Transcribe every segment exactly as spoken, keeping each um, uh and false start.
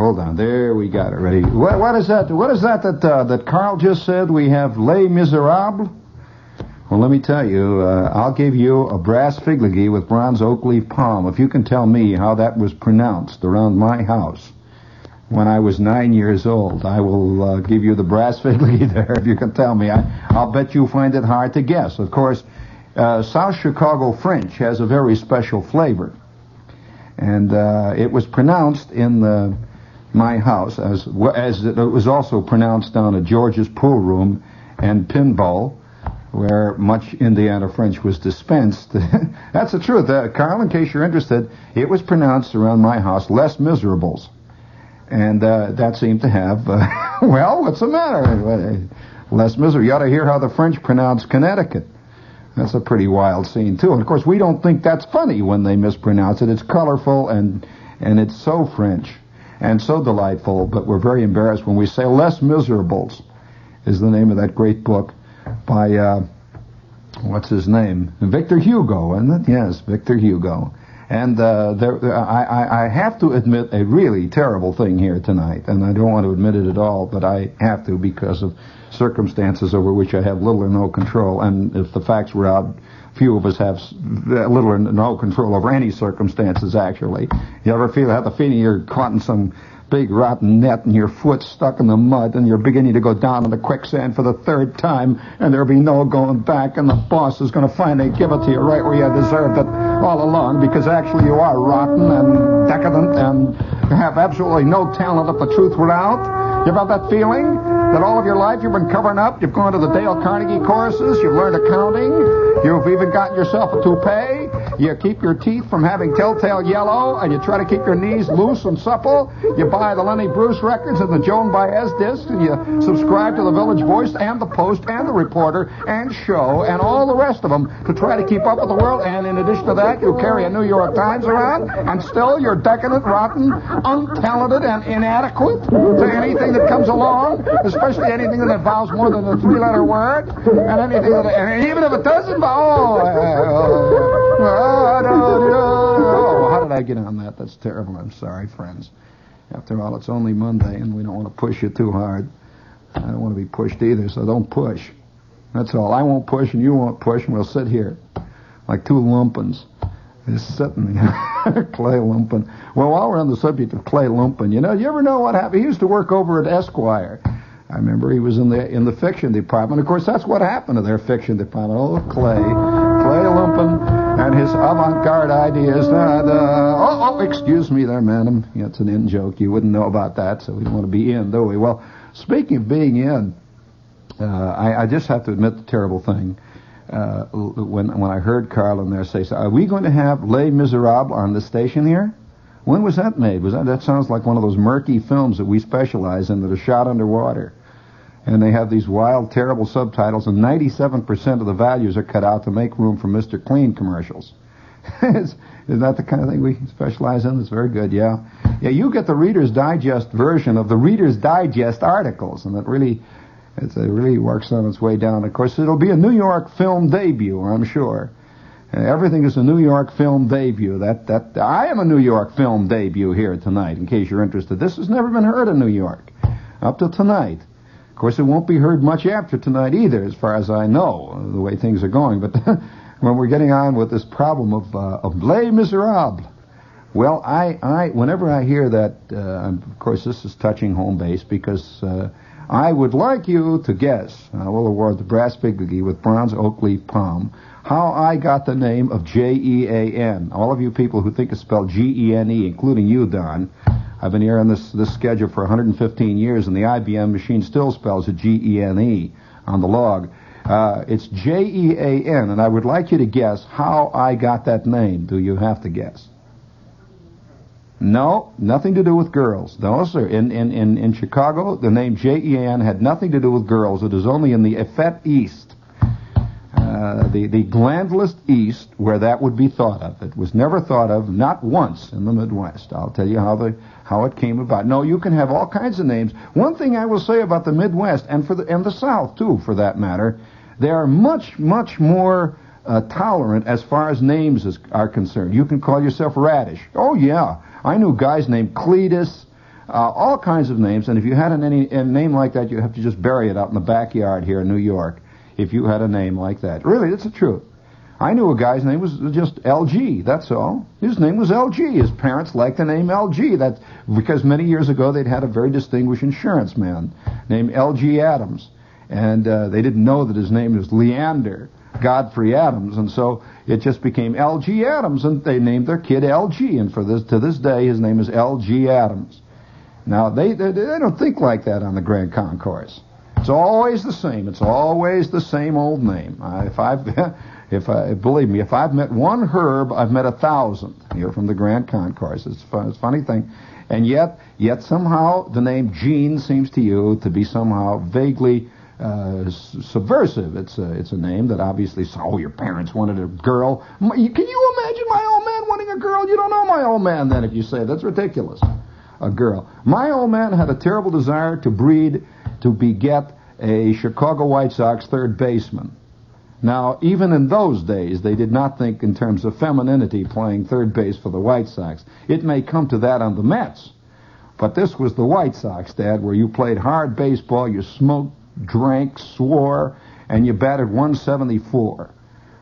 hold on. There, we got it ready. What, what is that? What is that that uh, that Carl just said? We have Les Miserables? Well, let me tell you, uh, I'll give you a brass figligee with bronze oak leaf palm if you can tell me how that was pronounced around my house when I was nine years old. I will uh, give you the brass figligee there if you can tell me. I, I'll bet you find it hard to guess. Of course, uh, South Chicago French has a very special flavor. And uh, it was pronounced in the, my house as, as it was also pronounced down at George's Pool Room and Pinball, where much Indiana French was dispensed. That's the truth. Uh, Carl, in case you're interested, it was pronounced around my house, Les Miserables. And uh, that seemed to have, uh, well, what's the matter? Les Miserables. You ought to hear how the French pronounce Connecticut. That's a pretty wild scene, too. And, of course, we don't think that's funny when they mispronounce it. It's colorful, and and it's so French and so delightful, but we're very embarrassed when we say Les Miserables is the name of that great book by, uh, what's his name? Victor Hugo, isn't it? Yes, Victor Hugo. And uh, there, I, I, I have to admit a really terrible thing here tonight, and I don't want to admit it at all, but I have to because of circumstances over which I have little or no control. And if the facts were out, few of us have little or no control over any circumstances, actually. You ever feel have the feeling you're caught in some big rotten net and your foot's stuck in the mud and you're beginning to go down in the quicksand for the third time and there'll be no going back and the boss is going to finally give it to you right where you deserved it all along because actually you are rotten and decadent and have absolutely no talent if the truth were out? You ever have that feeling that all of your life you've been covering up? You've gone to the Dale Carnegie courses, you've learned accounting, you've even gotten yourself a toupee, you keep your teeth from having telltale yellow, and you try to keep your knees loose and supple. You buy the Lenny Bruce records and the Joan Baez discs, and you subscribe to the Village Voice and the Post and the Reporter and Show and all the rest of them to try to keep up with the world. And in addition to that, you carry a New York Times around, and still you're decadent, rotten, untalented, and inadequate to anything that comes along, especially anything that involves more than a three-letter word, and anything that, and even if it does involve, oh, uh, Oh, how did I get on that? That's terrible. I'm sorry, friends. After all, it's only Monday, and we don't want to push you too hard. I don't want to be pushed either, so don't push. That's all. I won't push, and you won't push, and we'll sit here like two lumpins. Just sitting there. Clay Lumpin. Well, while we're on the subject of Clay Lumpin, you know, you ever know what happened? He used to work over at Esquire. I remember he was in the in the fiction department. Of course, that's what happened to their fiction department. Oh, Clay. Clay Lumpin and his avant-garde ideas. Uh, the, oh, oh, excuse me there, madam. Yeah, it's an in joke. You wouldn't know about that, so we don't want to be in, do we? Well, speaking of being in, uh, I, I just have to admit the terrible thing. Uh, when when I heard Carl in there say, so, are we going to have Les Miserables on the station here? When was that made? Was that, that sounds like one of those murky films that we specialize in that are shot underwater. And they have these wild, terrible subtitles, and ninety-seven percent of the values are cut out to make room for Mister Clean commercials. is, is that the kind of thing we specialize in? It's very good, yeah. Yeah, you get the Reader's Digest version of the Reader's Digest articles, and it really, it's, it really works on its way down. Of course, it'll be a New York film debut, I'm sure. Uh, everything is a New York film debut. That that I am a New York film debut here tonight, in case you're interested. This has never been heard in New York up till tonight. Of course, it won't be heard much after tonight either, as far as I know, the way things are going. But when we're getting on with this problem of, uh, of Les Miserables, well, I, I, whenever I hear that, uh, of course, this is touching home base, because uh, I would like you to guess, I will award the brass figligee with bronze oak leaf palm, how I got the name of J E A N. All of you people who think it's spelled G E N E, including you, Don. I've been here on this, this schedule for one hundred fifteen years, and the I B M machine still spells it G E N E on the log. Uh, it's J E A N, and I would like you to guess how I got that name. Do you have to guess? No, nothing to do with girls. No, sir. In, in, in, in Chicago, the name J E A N had nothing to do with girls. It is only in the effete East. Uh, the, the glandless East, where that would be thought of. It was never thought of, not once, in the Midwest. I'll tell you how the how it came about. No, you can have all kinds of names. One thing I will say about the Midwest, and for the and the South too, for that matter, they are much much more uh, tolerant as far as names is, are concerned. You can call yourself Radish. Oh yeah, I knew guys named Cletus, uh, all kinds of names. And if you had an, any, a name like that, you have to just bury it out in the backyard here in New York. If you had a name like that, really, that's the truth. I knew a guy's name was just L G, that's all. His name was L G. His parents liked the name L G. That's because many years ago they'd had a very distinguished insurance man named L G Adams. And uh, they didn't know that his name was Leander Godfrey Adams. And so it just became L G Adams, and they named their kid L G. And for this to this day, his name is L G Adams. Now, they, they, they don't think like that on the Grand Concourse. It's always the same. It's always the same old name. Uh, if I've... If I, believe me, if I've met one Herb, I've met a thousand here from the Grand Concourse. It's, fun, it's a funny thing. And yet, yet somehow the name Gene seems to you to be somehow vaguely uh, s- subversive. It's a, it's a name that obviously, oh, your parents wanted a girl. Can you imagine my old man wanting a girl? You don't know my old man then if you say that's ridiculous. A girl. My old man had a terrible desire to breed, to beget a Chicago White Sox third baseman. Now, even in those days, they did not think in terms of femininity playing third base for the White Sox. It may come to that on the Mets, but this was the White Sox, Dad, where you played hard baseball, you smoked, drank, swore, and you batted one seventy-four.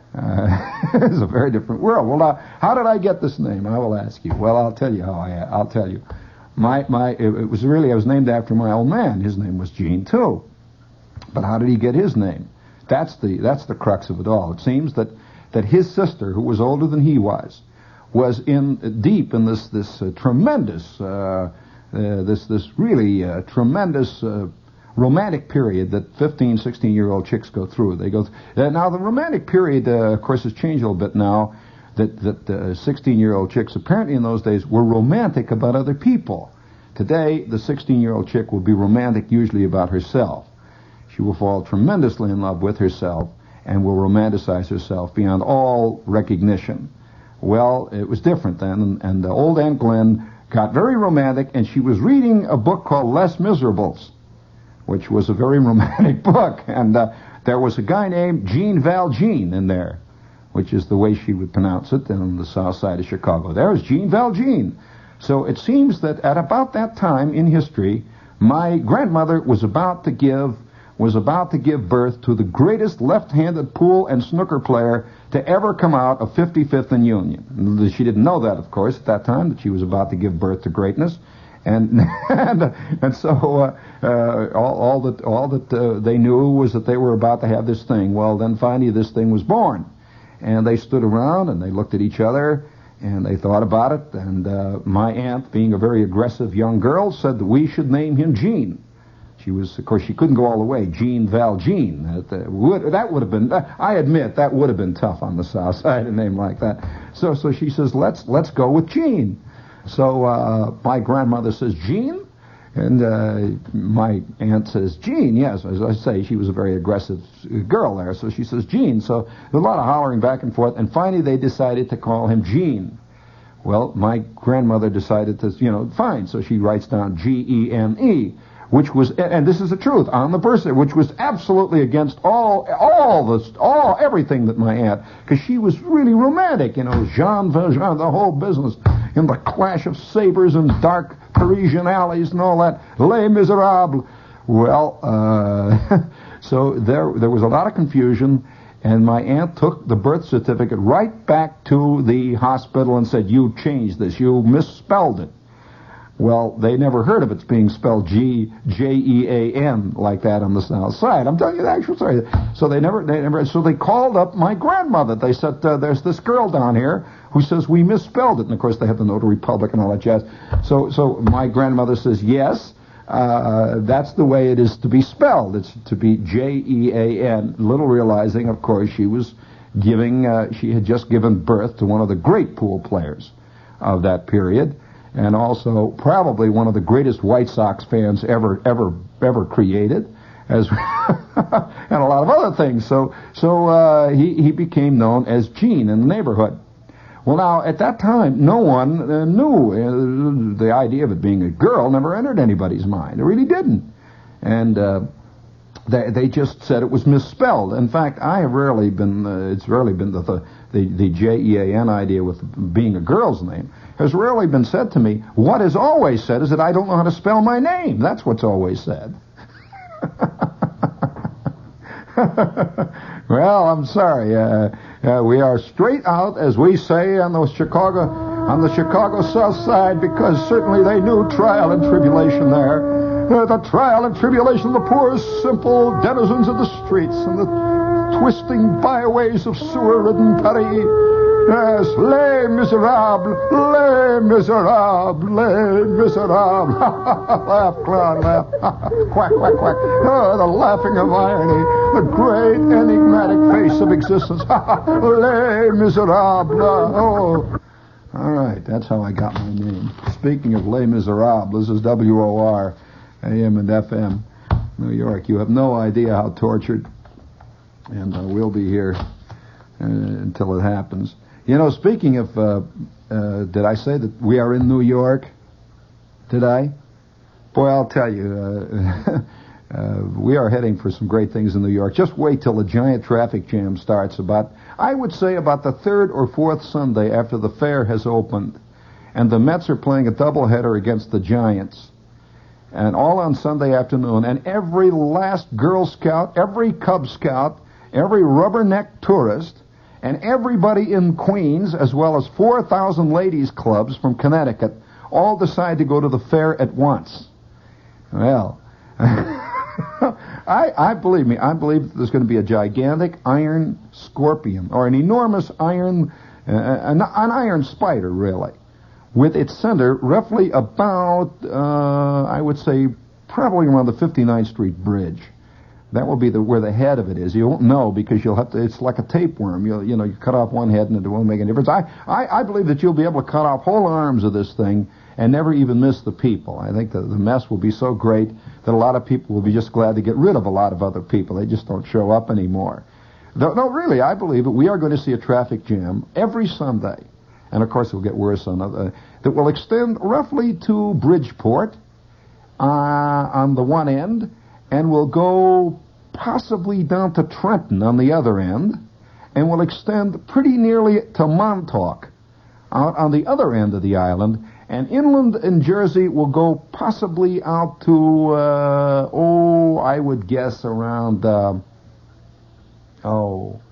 Uh, it's a very different world. Well, now, how did I get this name? I will ask you. Well, I'll tell you how I. I'll tell you. My my. It, it was really I was named after my old man. His name was Gene too. But how did he get his name? That's the that's the crux of it all. It seems that, that his sister, who was older than he was, was in deep in this this uh, tremendous uh, uh, this this really uh, tremendous uh, romantic period that fifteen, sixteen year old chicks go through. They go th- uh, now the romantic period, uh, of course, has changed a little bit now. That that uh, sixteen year old chicks apparently in those days were romantic about other people. Today, the sixteen year old chick will be romantic usually about herself. She will fall tremendously in love with herself and will romanticize herself beyond all recognition. Well, it was different then, and, and uh, old Aunt Glenn got very romantic, and she was reading a book called Les Miserables, which was a very romantic book, and uh, there was a guy named Gene Valjean in there, which is the way she would pronounce it on the south side of Chicago. There's Gene Valjean. So it seems that at about that time in history, my grandmother was about to give was about to give birth to the greatest left-handed pool and snooker player to ever come out of fifty-fifth and Union. She didn't know that, of course, at that time, that she was about to give birth to greatness. And and, and so uh, uh, all, all that all that uh, they knew was that they were about to have this thing. Well, then finally this thing was born. And they stood around and they looked at each other and they thought about it. And uh, my aunt, being a very aggressive young girl, said that we should name him Gene. She was, of course, she couldn't go all the way. Gene Valjean. That would, that would have been, I admit, that would have been tough on the south side, a name like that. So, so she says, let's let's go with Gene. So uh, my grandmother says, Gene? And uh, my aunt says, Gene, yes. As I say, she was a very aggressive girl there. So she says, Gene. So there's a lot of hollering back and forth. And finally they decided to call him Gene. Well, my grandmother decided to, you know, fine. So she writes down G E N E. Which was, and this is the truth, on the birth certificate, which was absolutely against all, all this, all, everything that my aunt, because she was really romantic, you know, Jean Valjean, the whole business, in the clash of sabers and dark Parisian alleys and all that, Les Miserables. Well, uh, so there, there was a lot of confusion, and my aunt took the birth certificate right back to the hospital and said, you changed this, you misspelled it. Well, they never heard of it being spelled G J E A N like that on the south side. I'm telling you the actual story. So they never, they never. So they called up my grandmother. They said, uh, "There's this girl down here who says we misspelled it." And of course, they have the notary public and all that jazz. So, so my grandmother says, "Yes, uh, that's the way it is to be spelled. It's to be J E A N." Little realizing, of course, she was giving. Uh, she had just given birth to one of the great pool players of that period. And also probably one of the greatest White Sox fans ever, ever, ever created, as and a lot of other things. So, so uh, he he became known as Gene in the neighborhood. Well, now at that time, no one uh, knew uh, the idea of it being a girl never entered anybody's mind. It really didn't. And uh, They, they just said it was misspelled. In fact, I have rarely been, uh, it's rarely been the, the, the, the J E A N idea with being a girl's name, has rarely been said to me. What is always said is that I don't know how to spell my name. That's what's always said. Well, I'm sorry. Uh, uh, we are straight out, as we say, on the Chicago, on the Chicago South Side, because certainly they knew trial and tribulation there. Uh, the trial and tribulation of the poor, simple denizens of the streets and the twisting byways of sewer-ridden Paris. Yes, les miserables, les miserables, les miserables. Laugh, clown, laugh. Quack, quack, quack. Oh, the laughing of irony, the great enigmatic face of existence. Les miserables. Oh. All right, that's how I got my name. Speaking of Les Miserables, this is W O R. A M and F M, New York. You have no idea how tortured, and uh, we'll be here uh, until it happens. You know, speaking of, uh, uh, did I say that we are in New York? Did I? Boy, I'll tell you, uh, uh, we are heading for some great things in New York. Just wait till the giant traffic jam starts about, I would say about the third or fourth Sunday after the fair has opened, and the Mets are playing a doubleheader against the Giants. And all on Sunday afternoon, and every last Girl Scout, every Cub Scout, every rubberneck tourist, and everybody in Queens, as well as four thousand ladies' clubs from Connecticut, all decide to go to the fair at once. Well, I, I believe me, I believe there's going to be a gigantic iron scorpion, or an enormous iron, uh, an, an iron spider, really, with its center roughly about, uh, I would say, probably around the fifty-ninth Street Bridge. That will be the where the head of it is. You won't know because you'll have to. It's like a tapeworm. You you know you cut off one head and it won't make any difference. I, I I believe that you'll be able to cut off whole arms of this thing and never even miss the people. I think that the mess will be so great that a lot of people will be just glad to get rid of a lot of other people. They just don't show up anymore. No, no really, I believe that we are going to see a traffic jam every Sunday. And, of course, it will get worse on other, that will extend roughly to Bridgeport uh, on the one end, and will go possibly down to Trenton on the other end, and will extend pretty nearly to Montauk out on the other end of the island, and inland in Jersey will go possibly out to, uh, oh, I would guess around, uh, oh...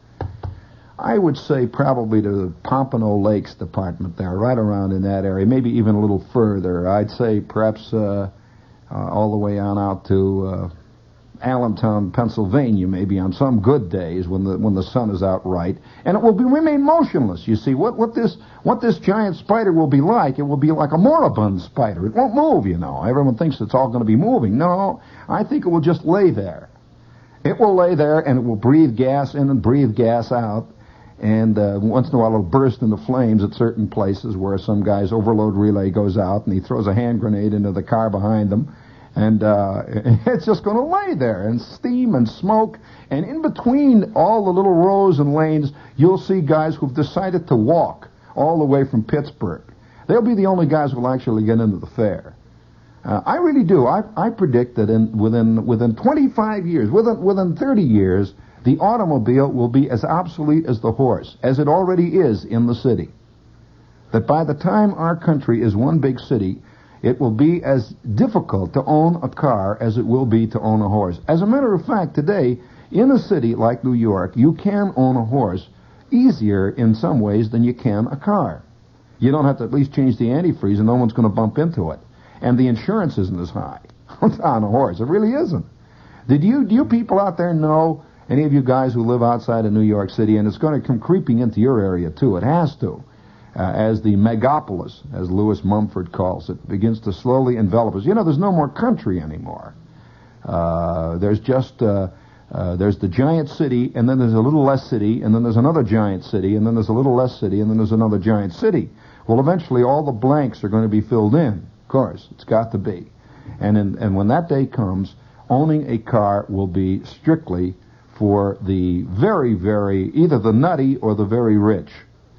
I would say probably to the Pompano Lakes Department there, right around in that area, maybe even a little further. I'd say perhaps uh, uh, all the way on out to uh, Allentown, Pennsylvania, maybe on some good days when the when the sun is out right, and it will be remain motionless. You see, what what this what this giant spider will be like? It will be like a moribund spider. It won't move. You know, everyone thinks it's all going to be moving. No, I think it will just lay there. It will lay there and it will breathe gas in and breathe gas out. And uh, once in a while it'll burst into flames at certain places where some guy's overload relay goes out and he throws a hand grenade into the car behind them. And uh, it's just going to lay there and steam and smoke. And in between all the little rows and lanes, you'll see guys who've decided to walk all the way from Pittsburgh. They'll be the only guys who will actually get into the fair. Uh, I really do. I, I predict that in within within twenty-five years, within within thirty years, the automobile will be as obsolete as the horse, as it already is in the city. That by the time our country is one big city, it will be as difficult to own a car as it will be to own a horse. As a matter of fact, today, in a city like New York, you can own a horse easier in some ways than you can a car. You don't have to at least change the antifreeze and no one's going to bump into it. And the insurance isn't as high on a horse. It really isn't. Did you, do you people out there know, any of you guys who live outside of New York City, and it's going to come creeping into your area too, it has to, uh, as the megapolis, as Lewis Mumford calls it, begins to slowly envelop us. You know, there's no more country anymore. Uh, there's just, uh, uh, there's the giant city, and then there's a little less city, and then there's another giant city, and then there's a little less city, and then there's another giant city. Well, eventually all the blanks are going to be filled in. Of course, it's got to be. And in, and when that day comes, owning a car will be strictly for the very, very, either the nutty or the very rich.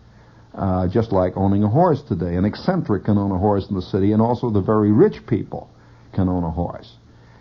Uh, just like owning a horse today. An eccentric can own a horse in the city, and also the very rich people can own a horse.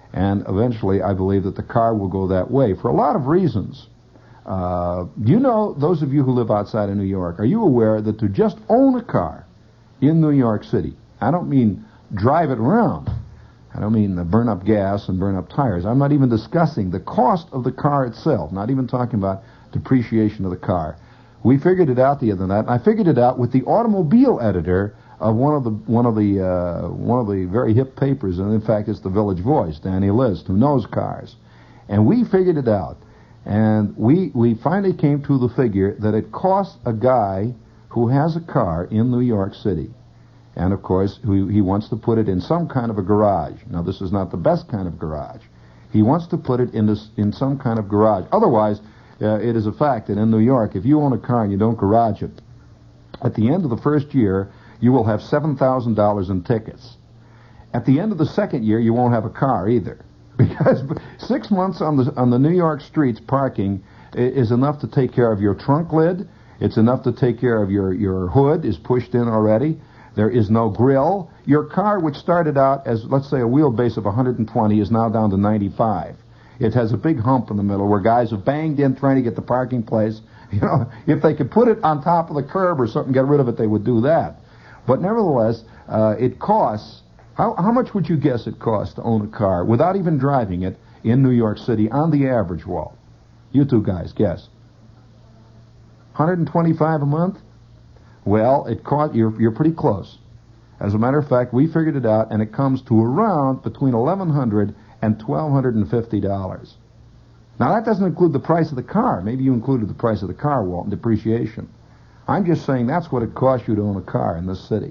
And eventually, I believe that the car will go that way for a lot of reasons. Uh, do you know, those of you who live outside of New York, are you aware that to just own a car in New York City, I don't mean drive it around, I don't mean burn up gas and burn up tires, I'm not even discussing the cost of the car itself, not even talking about depreciation of the car. We figured it out the other night, and I figured it out with the automobile editor of one of the one of the uh, one of the very hip papers, and in fact it's the Village Voice, Danny List, who knows cars. And we figured it out. And we we finally came to the figure that it costs a guy who has a car in New York City, and of course who he wants to put it in some kind of a garage. Now this is not the best kind of garage. He wants to put it in this, in some kind of garage. Otherwise, uh, it is a fact that in New York, if you own a car and you don't garage it, at the end of the first year, you will have seven thousand dollars in tickets. At the end of the second year, you won't have a car either. Because six months on the on the New York streets parking is enough to take care of your trunk lid. It's enough to take care of your, your hood is pushed in already. There is no grill. Your car, which started out as, let's say, a wheelbase of one hundred twenty, is now down to ninety-five. It has a big hump in the middle where guys have banged in trying to get the parking place. You know, if they could put it on top of the curb or something, get rid of it, they would do that. But nevertheless, uh, it costs, how, how much would you guess it costs to own a car without even driving it in New York City on the average, Walt? You two guys, guess. one hundred twenty-five a month? Well, it cost, you're, you're pretty close. As a matter of fact, we figured it out, and it comes to around between eleven hundred dollars and twelve hundred fifty dollars. Now, that doesn't include the price of the car. Maybe you included the price of the car, Walt, and depreciation. I'm just saying that's what it costs you to own a car in this city.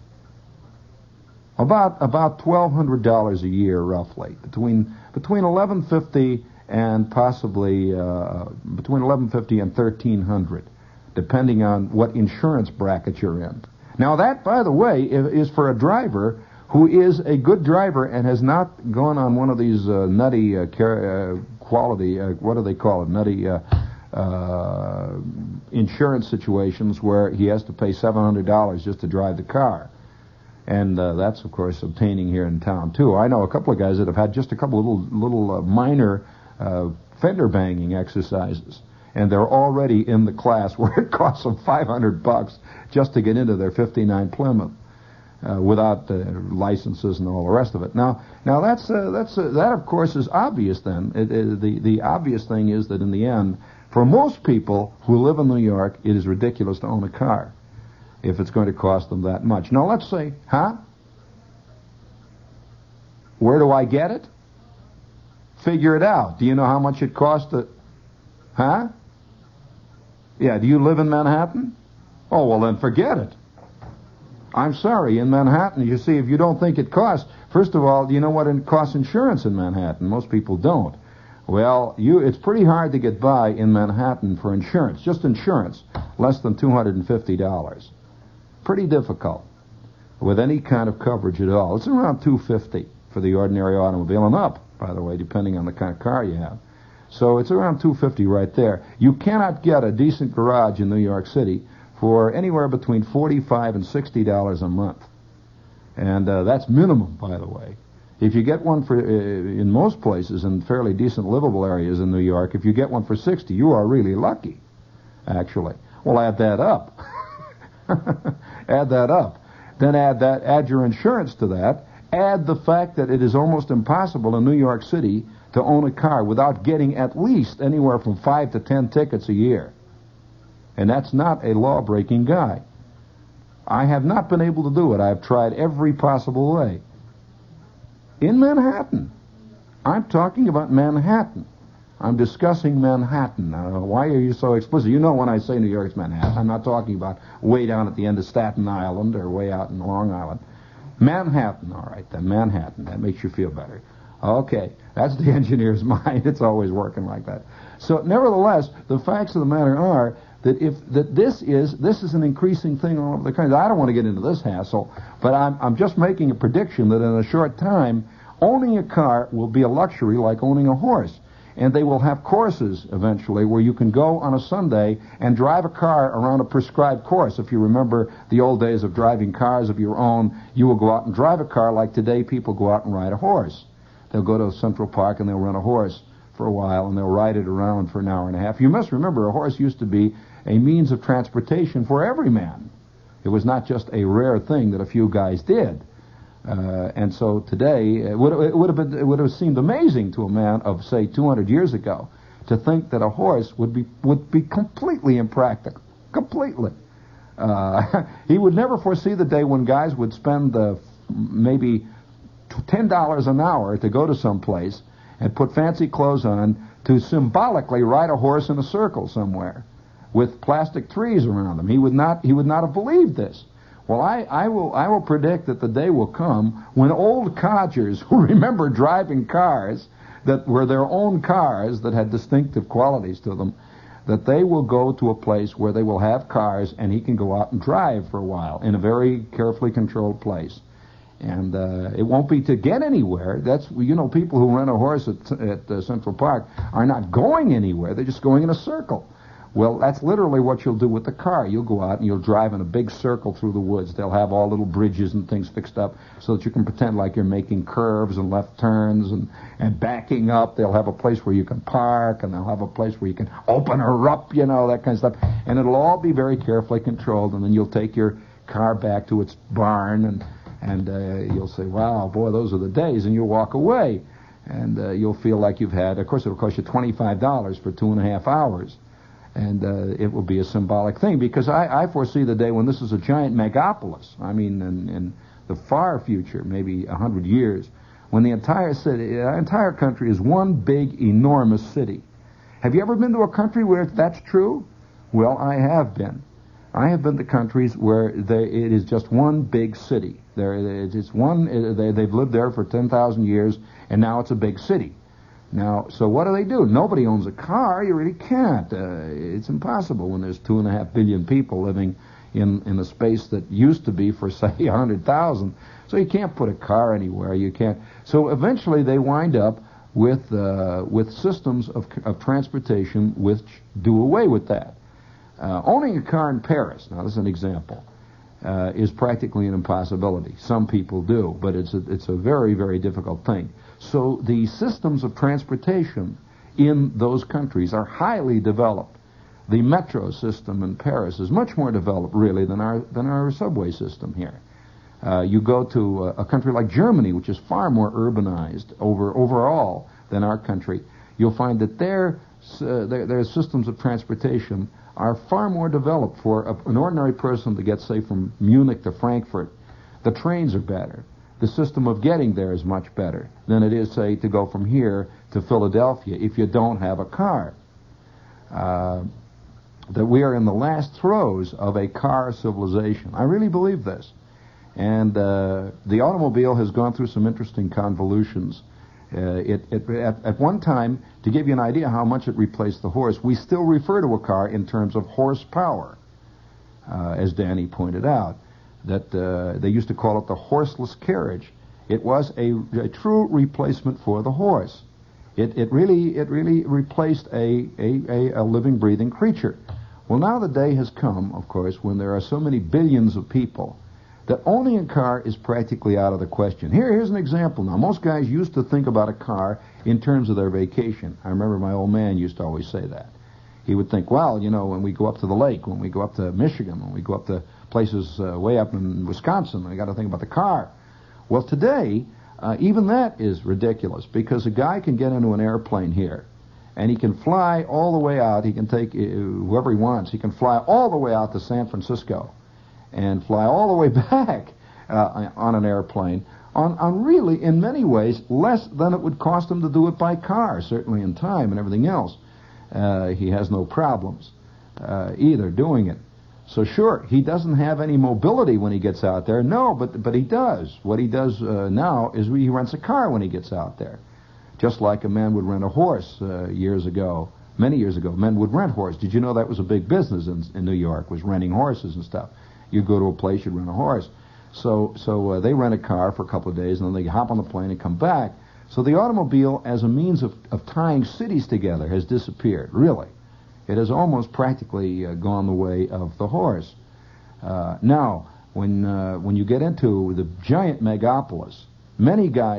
About about twelve hundred dollars a year, roughly, between between eleven fifty and possibly uh, between eleven fifty and thirteen hundred, depending on what insurance bracket you're in. Now, that, by the way, is for a driver who is a good driver and has not gone on one of these uh, nutty uh, car- uh, quality, uh, what do they call it, nutty uh, uh, insurance situations where he has to pay seven hundred dollars just to drive the car. And uh, that's, of course, obtaining here in town, too. I know a couple of guys that have had just a couple of little, little uh, minor uh, fender banging exercises. And they're already in the class where it costs them five hundred bucks just to get into their fifty-nine Plymouth uh, without uh, licenses and all the rest of it. Now, now that's uh, that's uh, that of course is obvious. Then it, it, the the obvious thing is that in the end, for most people who live in New York, it is ridiculous to own a car if it's going to cost them that much. Now, let's say, huh? Where do I get it? Figure it out. Do you know how much it costs to, huh? Yeah, do you live in Manhattan? Oh, well, then forget it. I'm sorry, in Manhattan, you see, if you don't think it costs, first of all, do you know what it costs insurance in Manhattan? Most people don't. Well, you, it's pretty hard to get by in Manhattan for insurance, just insurance, less than two hundred fifty dollars. Pretty difficult with any kind of coverage at all. It's around two hundred fifty dollars for the ordinary automobile and up, by the way, depending on the kind of car you have. So it's around two hundred fifty dollars right there. You cannot get a decent garage in New York City for anywhere between forty-five dollars and sixty dollars a month. And uh, that's minimum, by the way. If you get one for, uh, in most places, in fairly decent livable areas in New York, if you get one for sixty dollars, you are really lucky, actually. Well, add that up. Add that up. Then add that, add your insurance to that. Add the fact that it is almost impossible in New York City to own a car without getting at least anywhere from five to ten tickets a year. And that's not a law-breaking guy. I have not been able to do it. I've tried every possible way. In Manhattan. I'm talking about Manhattan. I'm discussing Manhattan. Now, why are you so explicit? You know when I say New York's Manhattan, I'm not talking about way down at the end of Staten Island or way out in Long Island. Manhattan, all right, then, Manhattan. That makes you feel better. Okay, that's the engineer's mind. It's always working like that. So, nevertheless, the facts of the matter are that if that this is this is an increasing thing all over the country. I don't want to get into this hassle, but I'm I'm just making a prediction that in a short time, owning a car will be a luxury like owning a horse. And they will have courses eventually where you can go on a Sunday and drive a car around a prescribed course. If you remember the old days of driving cars of your own, you will go out and drive a car like today people go out and ride a horse. They'll go to Central Park and they'll rent a horse for a while and they'll ride it around for an hour and a half. You must remember a horse used to be a means of transportation for every man. It was not just a rare thing that a few guys did. Uh, and so today, it would, it would have been, it would have seemed amazing to a man of, say, two hundred years ago to think that a horse would be would be completely impractical, completely. Uh, he would never foresee the day when guys would spend uh, maybe ten dollars an hour to go to some place and put fancy clothes on to symbolically ride a horse in a circle somewhere with plastic trees around them. He would not. He would not have believed this. Well, I, I will I will predict that the day will come when old codgers who remember driving cars that were their own cars that had distinctive qualities to them, that they will go to a place where they will have cars and he can go out and drive for a while in a very carefully controlled place. And uh, it won't be to get anywhere. That's, you know, people who rent a horse at, at uh, Central Park are not going anywhere. They're just going in a circle. Well, that's literally what you'll do with the car. You'll go out and you'll drive in a big circle through the woods. They'll have all little bridges and things fixed up so that you can pretend like you're making curves and left turns and, and backing up. They'll have a place where you can park, and they'll have a place where you can open her up, you know, that kind of stuff. And it'll all be very carefully controlled, and then you'll take your car back to its barn, and, and uh, you'll say, wow, boy, those are the days, and you'll walk away. And uh, you'll feel like you've had, of course, it'll cost you twenty-five dollars for two and a half hours. And uh, it will be a symbolic thing, because I, I foresee the day when this is a giant megapolis. I mean, in, in the far future, maybe a hundred years, when the entire city, the entire country is one big, enormous city. Have you ever been to a country where that's true? Well, I have been. I have been to countries where they, it is just one big city. There, it's one. They, they've lived there for ten thousand years, and now it's a big city. Now, so what do they do? Nobody owns a car. You really can't. Uh, it's impossible when there's two and a half billion people living in, in a space that used to be for, say, a hundred thousand. So you can't put a car anywhere. You can't. So eventually they wind up with uh, with systems of, of transportation which do away with that. Uh, owning a car in Paris, now this is an example, uh, is practically an impossibility. Some people do, but it's a, it's a very, very difficult thing. So the systems of transportation in those countries are highly developed. The metro system in Paris is much more developed, really, than our than our subway system here. Uh, you go to a, a country like Germany, which is far more urbanized over overall than our country. You'll find that their uh, their, their systems of transportation are far more developed for a, an ordinary person to get, say, from Munich to Frankfurt. The trains are better. The system of getting there is much better than it is, say, to go from here to Philadelphia if you don't have a car. Uh, that we are in the last throes of a car civilization. I really believe this. And uh, the automobile has gone through some interesting convolutions. Uh, it, it, at, at one time, to give you an idea how much it replaced the horse, we still refer to a car in terms of horsepower, uh, as Danny pointed out. That uh, they used to call it the horseless carriage. It was a, a true replacement for the horse. It, it really it really replaced a, a, a, a living, breathing creature. Well, now the day has come, of course, when there are so many billions of people that owning a car is practically out of the question. Here, here's an example now. Most guys used to think about a car in terms of their vacation. I remember my old man used to always say that. He would think, well, you know, when we go up to the lake, when we go up to Michigan, when we go up to places uh, way up in Wisconsin, we got to think about the car. Well, today, uh, even that is ridiculous, because a guy can get into an airplane here, and he can fly all the way out. He can take uh, whoever he wants. He can fly all the way out to San Francisco and fly all the way back uh, on an airplane on, on really, in many ways, less than it would cost him to do it by car, certainly in time and everything else. Uh, he has no problems uh, either doing it. So sure, he doesn't have any mobility when he gets out there. No, but but he does. What he does uh, now is he rents a car when he gets out there. Just like a man would rent a horse uh, years ago, many years ago. Men would rent horses. Did you know that was a big business in, in New York, was renting horses and stuff? You'd go to a place, you'd rent a horse. So, so uh, they rent a car for a couple of days, and then they hop on the plane and come back. So the automobile, as a means of, of tying cities together, has disappeared, really. It has almost practically uh, gone the way of the horse. Uh, now, when uh, when you get into the giant megapolis, many guys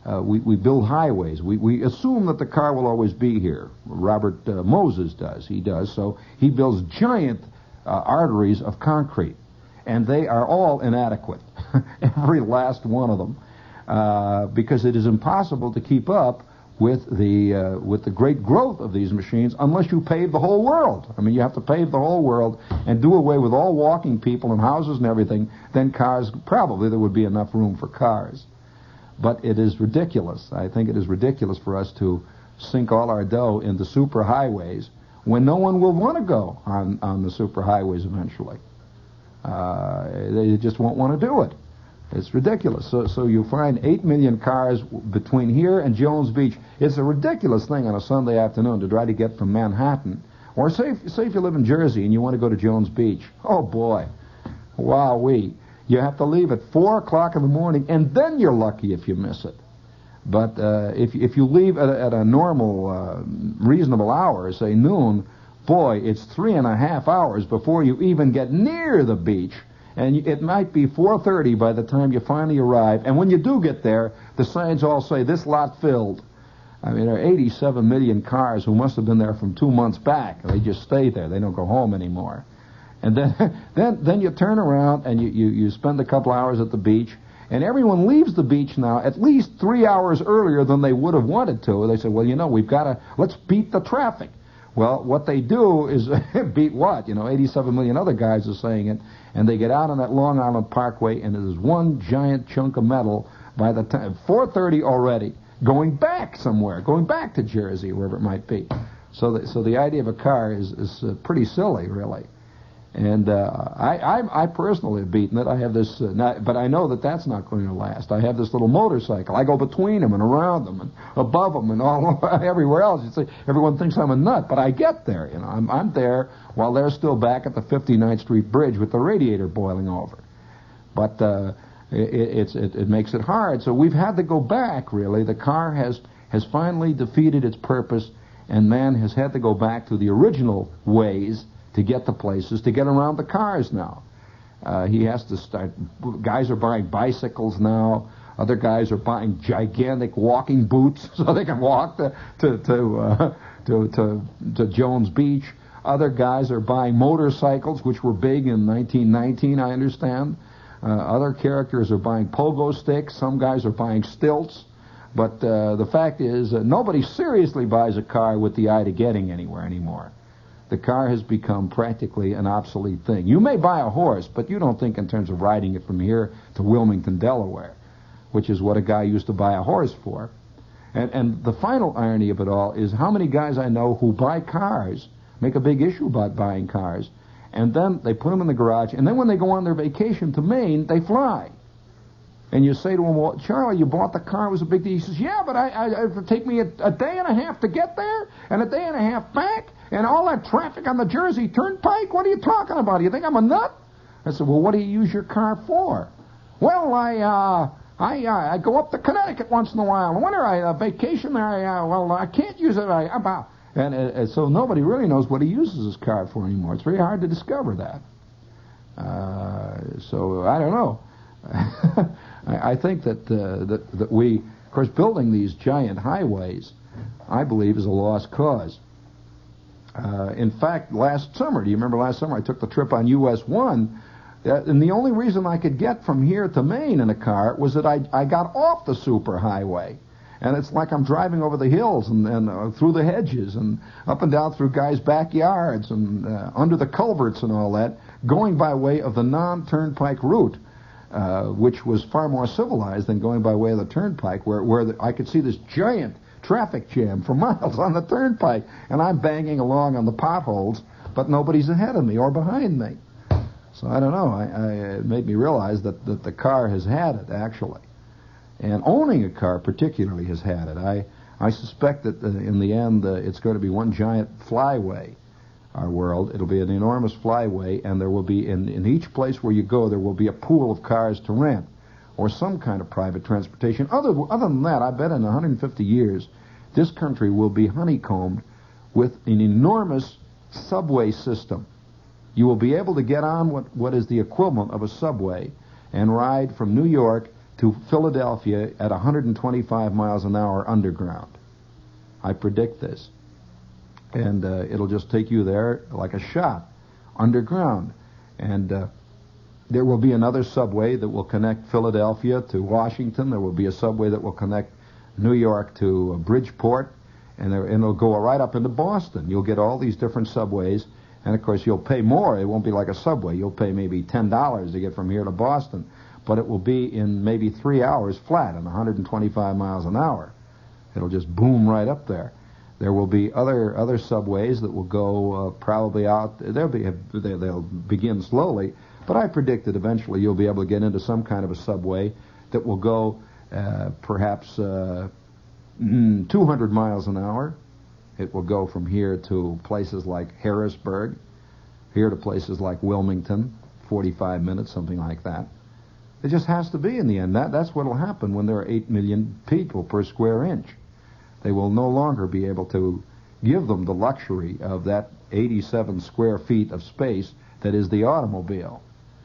Uh, we, we build highways. We, we assume that the car will always be here. Robert uh, Moses does. He does. So he builds giant uh, arteries of concrete. And they are all inadequate. Every last one of them. Uh, because it is impossible to keep up with the uh, with the great growth of these machines unless you pave the whole world. I mean, you have to pave the whole world and do away with all walking people and houses and everything. Then cars, probably there would be enough room for cars. But it is ridiculous. I think it is ridiculous for us to sink all our dough into superhighways when no one will want to go on, on the superhighways eventually. Uh, they just won't want to do it. It's ridiculous. So, so you find eight million cars between here and Jones Beach. It's a ridiculous thing on a Sunday afternoon to try to get from Manhattan. Or say, if, say if you live in Jersey and you want to go to Jones Beach. Oh, boy. Wowee. You have to leave at four o'clock in the morning, and then you're lucky if you miss it. But uh, if, if you leave at a, at a normal, uh, reasonable hour, say noon, boy, it's three and a half hours before you even get near the beach. And it might be four thirty by the time you finally arrive. And when you do get there, the signs all say, this lot filled. I mean, there are eighty-seven million cars who must have been there from two months back. They just stay there. They don't go home anymore. And then then, then you turn around and you, you, you spend a couple hours at the beach. And everyone leaves the beach now at least three hours earlier than they would have wanted to. They say, well, you know, we've got to, let's beat the traffic. Well, what they do is beat what? You know, eighty-seven million other guys are saying it. And they get out on that Long Island Parkway, and there's one giant chunk of metal by the time, four thirty already, going back somewhere, going back to Jersey, wherever it might be. So the, so the idea of a car is, is uh, pretty silly, really. And uh, I, I I personally have beaten it. I have this, uh, not, but I know that that's not going to last. I have this little motorcycle. I go between them and around them and above them and all everywhere else. You see, everyone thinks I'm a nut, but I get there. You know, I'm I'm there while they're still back at the fifty-ninth Street Bridge with the radiator boiling over. But uh, it, it's it, it makes it hard. So we've had to go back. Really, the car has has finally defeated its purpose, and man has had to go back to the original ways to get to places, to get around the cars now. Uh, he has to start, guys are buying bicycles now, other guys are buying gigantic walking boots so they can walk to to to, uh, to, to, to Jones Beach. Other guys are buying motorcycles, which were big in nineteen nineteen, I understand. Uh, other characters are buying pogo sticks, some guys are buying stilts. But uh, the fact is, uh, nobody seriously buys a car with the eye to getting anywhere anymore. The car has become practically an obsolete thing. You may buy a horse, but you don't think in terms of riding it from here to Wilmington, Delaware, which is what a guy used to buy a horse for. And, and the final irony of it all is how many guys I know who buy cars, make a big issue about buying cars, and then they put them in the garage, and then when they go on their vacation to Maine, they fly. And you say to him, well, Charlie, you bought the car, it was a big deal. He says, yeah, but I, I, it would take me a, a day and a half to get there, and a day and a half back, and all that traffic on the Jersey Turnpike? What are you talking about? Do you think I'm a nut? I said, well, what do you use your car for? Well, I uh, I uh, I go up to Connecticut once in a while. When I uh, vacation there, I, uh, well, I can't use it. I, about and uh, so nobody really knows what he uses his car for anymore. It's very hard to discover that. Uh, so I don't know. I, I think that, uh, that that we, of course, building these giant highways, I believe, is a lost cause. Uh, in fact, last summer, do you remember last summer I took the trip on U S one, uh, and the only reason I could get from here to Maine in a car was that I, I got off the superhighway. And it's like I'm driving over the hills and, and uh, through the hedges and up and down through guys' backyards and uh, under the culverts and all that, going by way of the non-turnpike route, uh, which was far more civilized than going by way of the turnpike, where, where the, I could see this giant traffic jam for miles on the turnpike, and I'm banging along on the potholes, but nobody's ahead of me or behind me. So I don't know. I, I, it made me realize that, that the car has had it, actually. And owning a car particularly has had it. I, I suspect that uh, in the end uh, it's going to be one giant flyway, our world. It'll be an enormous flyway, and there will be, in, in each place where you go, there will be a pool of cars to rent, or some kind of private transportation. Other, other than that, I bet in one hundred fifty years, this country will be honeycombed with an enormous subway system. You will be able to get on what, what is the equivalent of a subway and ride from New York to Philadelphia at one hundred twenty-five miles an hour underground. I predict this. And uh, it'll just take you there like a shot, underground. And uh, there will be another subway that will connect Philadelphia to Washington. There will be a subway that will connect New York to uh, Bridgeport. And, there, and it'll go right up into Boston. You'll get all these different subways. And, of course, you'll pay more. It won't be like a subway. You'll pay maybe ten dollars to get from here to Boston. But it will be in maybe three hours flat at one hundred twenty-five miles an hour. It'll just boom right up there. There will be other other subways that will go uh, probably out. They'll be they'll begin slowly, but I predict that eventually you'll be able to get into some kind of a subway that will go uh, perhaps uh, two hundred miles an hour. It will go from here to places like Harrisburg, here to places like Wilmington, forty-five minutes, something like that. It just has to be in the end. That that's what will happen when there are eight million people per square inch. They will no longer be able to give them the luxury of that eighty-seven square feet of space that is the automobile.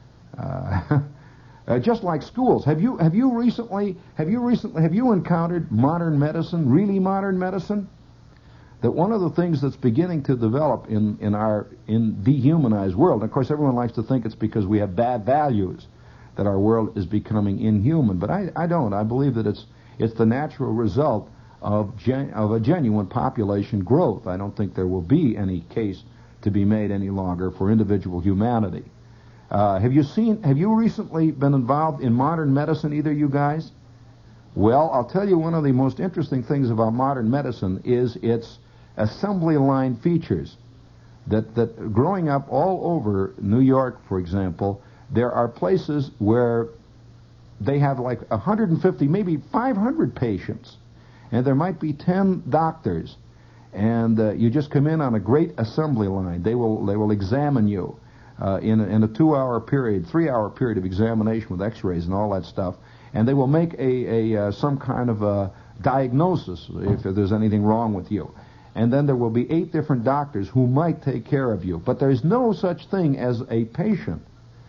Uh, uh, just like schools, have you have you recently have you recently have you encountered modern medicine, really modern medicine? That one of the things that's beginning to develop in in our in dehumanized world. And of course, everyone likes to think it's because we have bad values that our world is becoming inhuman. But I I don't. I believe that it's it's the natural result of gen, of a genuine population growth. I don't think there will be any case to be made any longer for individual humanity. Uh, have you seen, have you recently been involved in modern medicine, either you guys? Well, I'll tell you one of the most interesting things about modern medicine is its assembly line features. That, that growing up all over New York, for example, there are places where they have like one hundred fifty, maybe five hundred patients. And there might be ten doctors, and uh, you just come in on a great assembly line. They will they will examine you uh, in a, in a two-hour period, three-hour period of examination with X-rays and all that stuff, and they will make a, a uh, some kind of a diagnosis if there's anything wrong with you. And then there will be eight different doctors who might take care of you, but there's no such thing as a patient.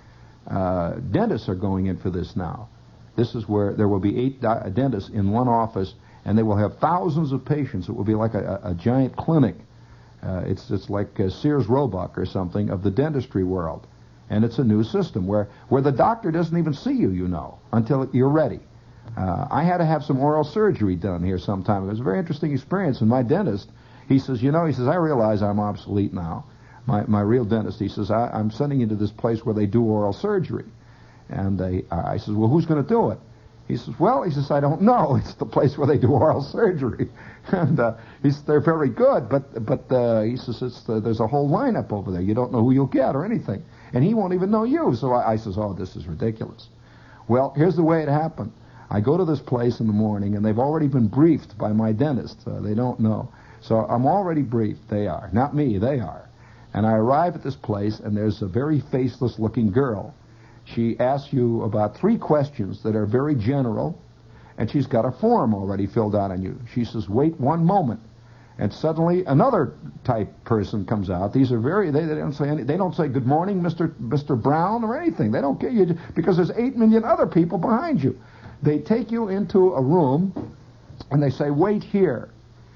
Uh, dentists are going in for this now. This is where there will be eight di- dentists in one office. And they will have thousands of patients. It will be like a, a, a giant clinic. Uh, it's it's like uh, Sears Roebuck or something of the dentistry world. And it's a new system where, where the doctor doesn't even see you, you know, until you're ready. Uh, I had to have some oral surgery done here some time ago. It was a very interesting experience. And my dentist, he says, you know, he says, I realize I'm obsolete now. My my real dentist, he says, I, I'm sending you to this place where they do oral surgery. And they, I says, well, who's going to do it? He says, well, he says, I don't know. It's the place where they do oral surgery. And uh, he says, they're very good, but but uh, he says, it's the, there's a whole lineup over there. You don't know who you'll get or anything. And he won't even know you. So I, I says, oh, this is ridiculous. Well, here's the way it happened. I go to this place in the morning, and they've already been briefed by my dentist. Uh, they don't know. So I'm already briefed. They are. Not me, they are. And I arrive at this place, and there's a very faceless-looking girl. She asks you about three questions that are very general, and she's got a form already filled out on you. She says, wait one moment. And suddenly another type person comes out. These are very, they, they don't say any, they don't say good morning, Mister Mister Brown or anything. They don't get you, because there's eight million other people behind you. They take you into a room, and they say, wait here.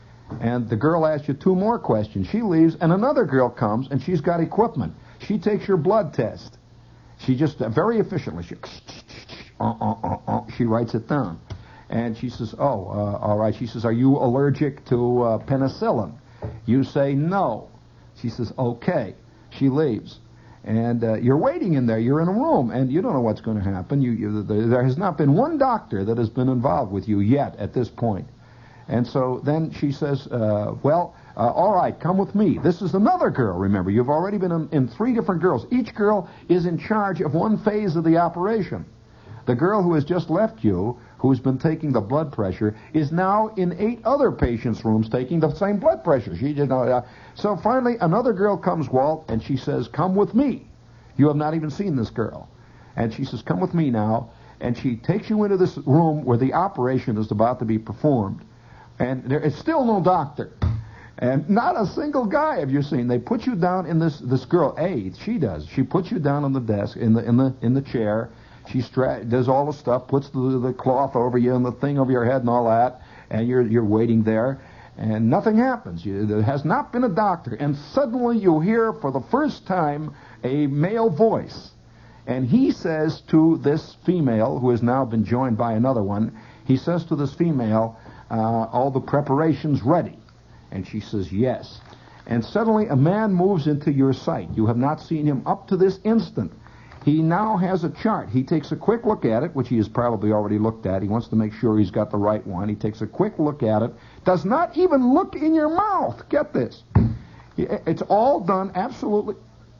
And the girl asks you two more questions. She leaves, and another girl comes, and she's got equipment. She takes your blood test. She just, uh, very efficiently, she, uh, uh, uh, uh, she writes it down. And she says, oh, uh, all right. She says, are you allergic to uh, penicillin? You say no. She says, okay. She leaves. And uh, you're waiting in there. You're in a room, and you don't know what's going to happen. You, you, there has not been one doctor that has been involved with you yet at this point. And so then she says, uh, well, uh, all right, come with me. This is another girl, remember. You've already been in, in three different girls. Each girl is in charge of one phase of the operation. The girl who has just left you, who's been taking the blood pressure, is now in eight other patients' rooms taking the same blood pressure. She did not, uh, so finally, another girl comes, Walt, and she says, come with me. You have not even seen this girl. And she says, come with me now. And she takes you into this room where the operation is about to be performed. And there is still no doctor. And not a single guy have you seen. They put you down in this, this girl, A, she does. She puts you down on the desk, in the in the in the chair. she stra- does all the stuff, puts the, the cloth over you and the thing over your head and all that, and you're you're waiting there, and nothing happens. You, there has not been a doctor, and suddenly you hear for the first time a male voice, and he says to this female, who has now been joined by another one, he says to this female, uh, all the preparations ready? And she says, yes. And suddenly a man moves into your sight. You have not seen him up to this instant. He now has a chart. He takes a quick look at it, which he has probably already looked at. He wants to make sure he's got the right one. He takes a quick look at it. Does not even look in your mouth. Get this. It's all done absolutely...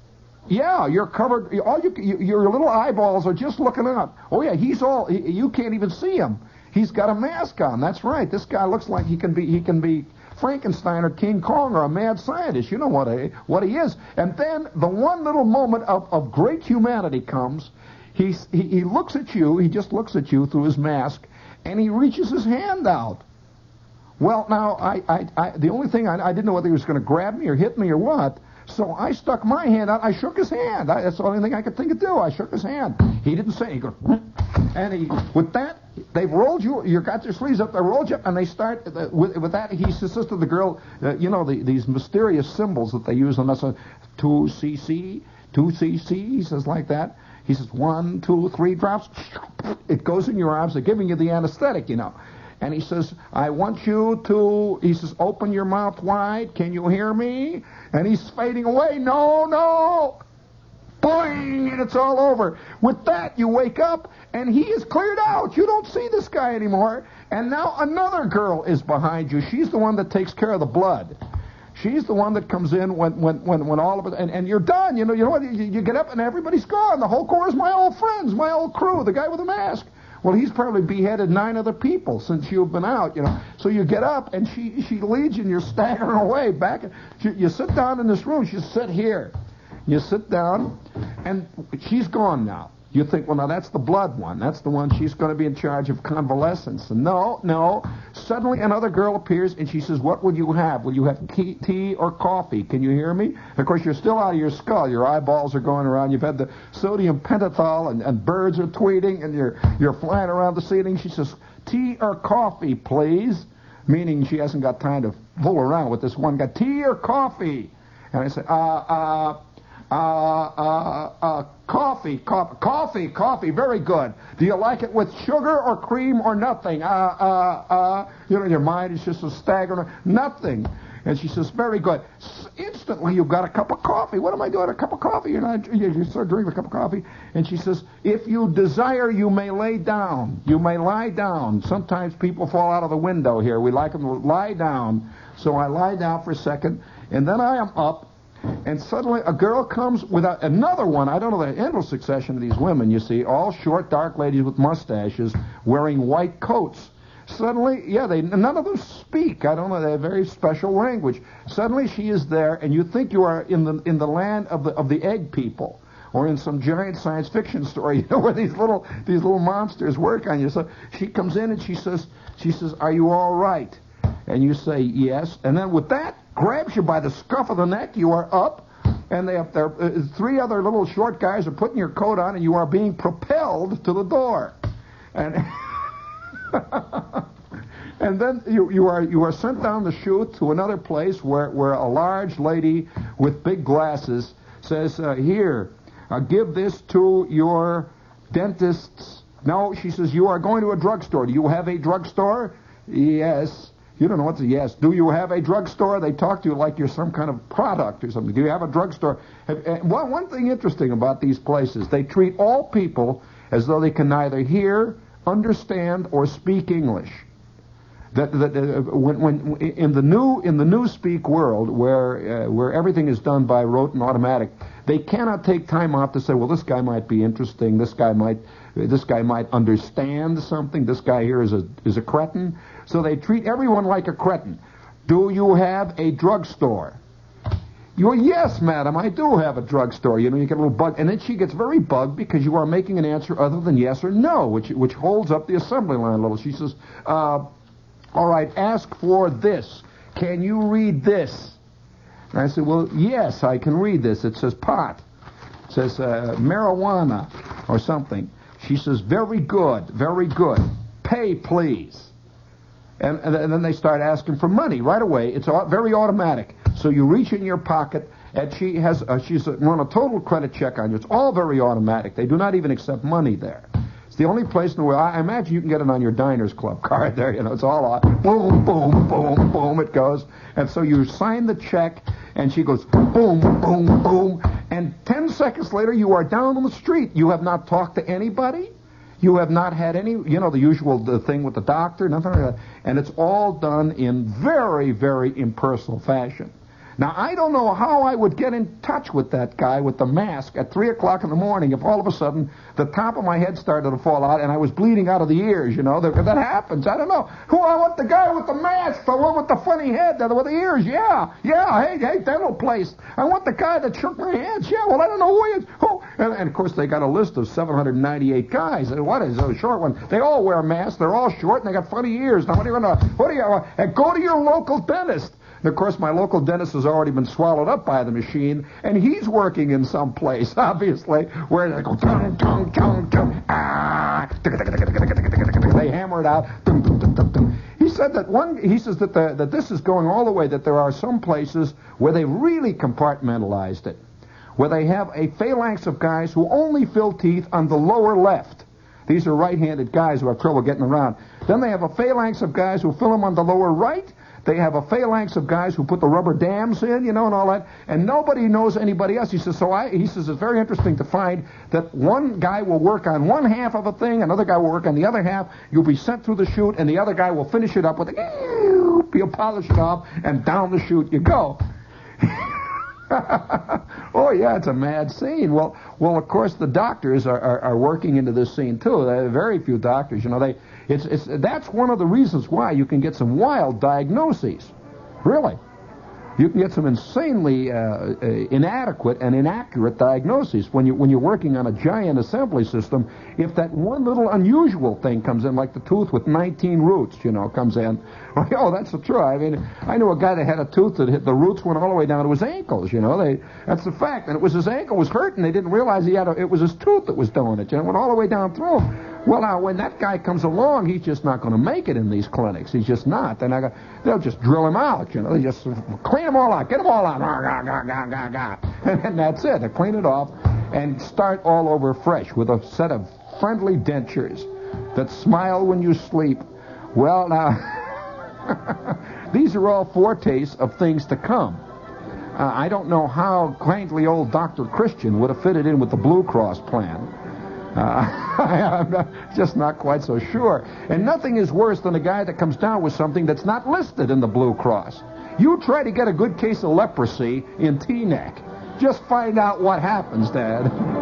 Yeah, you're covered. All you, your little eyeballs are just looking up. Oh, yeah, he's all... He, you can't even see him. He's got a mask on. That's right. This guy looks like he can be... He can be Frankenstein or King Kong or a mad scientist. You know what he, what he is. And then the one little moment of, of great humanity comes. He, he he looks at you. He just looks at you through his mask, and he reaches his hand out. Well, now, I, I, I the only thing, I, I didn't know whether he was going to grab me or hit me or what, so I stuck my hand out. I shook his hand. I, that's the only thing I could think of do. I shook his hand. He didn't say. He goes, and he, with that, they've rolled you, you got your sleeves up, they rolled you up, and they start, uh, with, with that, he says to the girl, uh, you know, the, these mysterious symbols that they use on us, uh, two C C, two C C, he says like that. He says, one, two, three drops. It goes in your arms. They're giving you the anesthetic, you know. And he says, I want you to, he says, open your mouth wide. Can you hear me? And he's fading away. No, no. Boing, and it's all over. With that, you wake up, and he is cleared out. You don't see this guy anymore. And now another girl is behind you. She's the one that takes care of the blood. She's the one that comes in when when when, when all of it, and, and you're done. You know, you know what? You, you get up, and everybody's gone. The whole Corps is my old friends, my old crew, the guy with the mask. Well, he's probably beheaded nine other people since you've been out, you know. So you get up, and she she leads you, and you're staggering away back. You, you sit down in this room. She says, sit here. You sit down, and she's gone now. You think, well, now that's the blood one. That's the one she's going to be in charge of convalescence. And no, no. Suddenly another girl appears, and she says, what would you have? Will you have tea, tea or coffee? Can you hear me? Of course, you're still out of your skull. Your eyeballs are going around. You've had the sodium pentothal, and, and birds are tweeting, and you're, you're flying around the ceiling. She says, tea or coffee, please? Meaning she hasn't got time to fool around with this one guy. Tea or coffee? And I said, uh, uh... Uh, uh, uh, coffee, coffee, coffee, coffee, very good. Do you like it with sugar or cream or nothing? Uh, uh, uh, you know, your mind is just a staggering, nothing. And she says, very good. S- instantly, you've got a cup of coffee. What am I doing? A cup of coffee? You're not, you, you start drinking a cup of coffee. And she says, if you desire, you may lay down. You may lie down. Sometimes people fall out of the window here. We like them to lie down. So I lie down for a second, and then I am up. And suddenly a girl comes with a, another one. I don't know the endless succession of these women, you see, all short, dark ladies with mustaches wearing white coats. Suddenly, yeah, they none of them speak. I don't know, they have very special language. Suddenly she is there, and you think you are in the in the land of the of the egg people, or in some giant science fiction story, you know, where these little these little monsters work on you. So she comes in and she says, she says, are you all right? And you say yes, and then with that, grabs you by the scuff of the neck. You are up, and they have there, uh, three other little short guys are putting your coat on, and you are being propelled to the door. And and then you you are you are sent down the chute to another place where where a large lady with big glasses says, uh, here, uh, give this to your dentist's. No, she says, you are going to a drugstore. Do you have a drugstore? Yes. You don't know what to yes. Do you have a drugstore? They talk to you like you're some kind of product or something. Do you have a drugstore? One, one thing interesting about these places, they treat all people as though they can neither hear, understand, or speak English. That, that uh, when, when in the new in the new speak world, where uh, where everything is done by rote and automatic, they cannot take time off to say, well, this guy might be interesting. This guy might this guy might understand something. This guy here is a is a cretin. So they treat everyone like a cretin. Do you have a drugstore? You are, yes, madam, I do have a drugstore. You know, you get a little bug. And then she gets very bugged because you are making an answer other than yes or no, which which holds up the assembly line a little. She says, uh, all right, ask for this. Can you read this? And I said, well, yes, I can read this. It says pot. It says uh, marijuana or something. She says, very good, very good. Pay, please. And, and, and then they start asking for money right away. It's all, very automatic. So you reach in your pocket, and she has uh, she's run a total credit check on you. It's all very automatic. They do not even accept money there. It's the only place in the world. I imagine you can get it on your Diners Club card there. You know, it's all on. Boom, boom, boom, boom, it goes. And so you sign the check, and she goes, boom, boom, boom. And ten seconds later, you are down on the street. You have not talked to anybody. You have not had any, you know, the usual the thing with the doctor, nothing like that. And it's all done in very, very impersonal fashion. Now, I don't know how I would get in touch with that guy with the mask at three o'clock in the morning if all of a sudden the top of my head started to fall out and I was bleeding out of the ears, you know. That, that happens. I don't know. Who I want the guy with the mask, the one with the funny head, the with the ears. Yeah, yeah, hey, hey, dental place. I want the guy that shook my hands. Yeah, well, I don't know who he is. Who? And, and, of course, they got a list of seven hundred ninety-eight guys. And what is a short one? They all wear masks. They're all short, and they got funny ears. Now, what do you want to, what do you, uh, go to your local dentist. And, of course, my local dentist has already been swallowed up by the machine, and he's working in some place, obviously, where they go, tung, tung, tung, tung, ah, they hammer it out. He said that one, he says that, the, that this is going all the way, that there are some places where they really compartmentalized it, where they have a phalanx of guys who only fill teeth on the lower left. These are right-handed guys who have trouble getting around. Then they have a phalanx of guys who fill them on the lower right. They have a phalanx of guys who put the rubber dams in, you know, and all that, and nobody knows anybody else. He says, so I, he says, it's very interesting to find that one guy will work on one half of a thing, another guy will work on the other half, you'll be sent through the chute, and the other guy will finish it up with a, you'll polish it off, and down the chute you go. Oh, yeah, it's a mad scene. Well, well, of course, the doctors are, are, are working into this scene, too. There are very few doctors, you know, they... It's, it's, that's one of the reasons why you can get some wild diagnoses. Really. You can get some insanely uh, uh, inadequate and inaccurate diagnoses when, you, when you're working on a giant assembly system. If that one little unusual thing comes in, like the tooth with nineteen roots, you know, comes in. Oh, that's the truth. I mean, I knew a guy that had a tooth that hit, the roots went all the way down to his ankles, you know. They, that's the fact. And it was his ankle was hurting. They didn't realize he had a, it was his tooth that was doing it. You know, it went all the way down through him. Well, now, when that guy comes along, he's just not going to make it in these clinics. He's just not. They're not gonna, they'll just drill him out, you know. They just clean them all out. Get them all out. And that's it. They clean it off and start all over fresh with a set of friendly dentures that smile when you sleep. Well, now, these are all foretastes of things to come. Uh, I don't know how quaintly old Doctor Christian would have fitted in with the Blue Cross plan. Uh, I'm not, just not quite so sure. And nothing is worse than a guy that comes down with something that's not listed in the Blue Cross. You try to get a good case of leprosy in Teaneck. Just find out what happens, Dad.